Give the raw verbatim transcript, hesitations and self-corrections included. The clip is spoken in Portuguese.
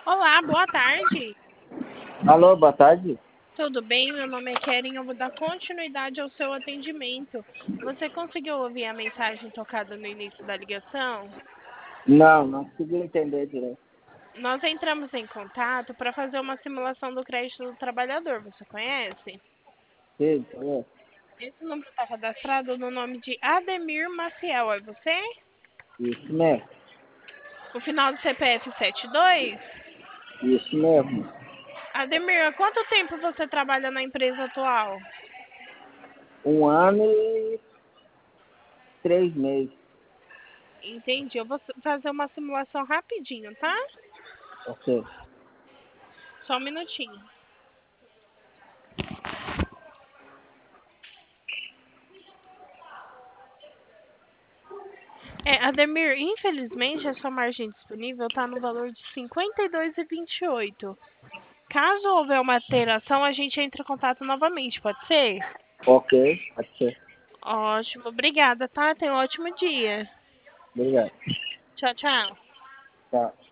Olá, boa tarde. Alô, boa tarde. Tudo bem? Meu nome é Keren. Eu vou dar continuidade ao seu atendimento. Você conseguiu ouvir a mensagem tocada no início da ligação? Não, não consegui entender direito. Nós entramos em contato para fazer uma simulação do crédito do trabalhador. Você conhece? Sim, é. Esse número está cadastrado no nome de Ademir Maciel. É você? Isso mesmo. O final do C P F setenta e dois? Isso mesmo. Ademir, há quanto tempo você trabalha na empresa atual? Um ano e três meses. Entendi. Eu vou fazer uma simulação rapidinho, tá? Ok. Só um minutinho. É, Ademir, infelizmente a sua margem disponível está no valor de cinquenta e dois e vinte e oito. Caso houver uma alteração, a gente entra em contato novamente, pode ser? Ok, pode ser. Ótimo, obrigada, tá? Tenha um ótimo dia. Obrigado. Tchau, tchau. Tá.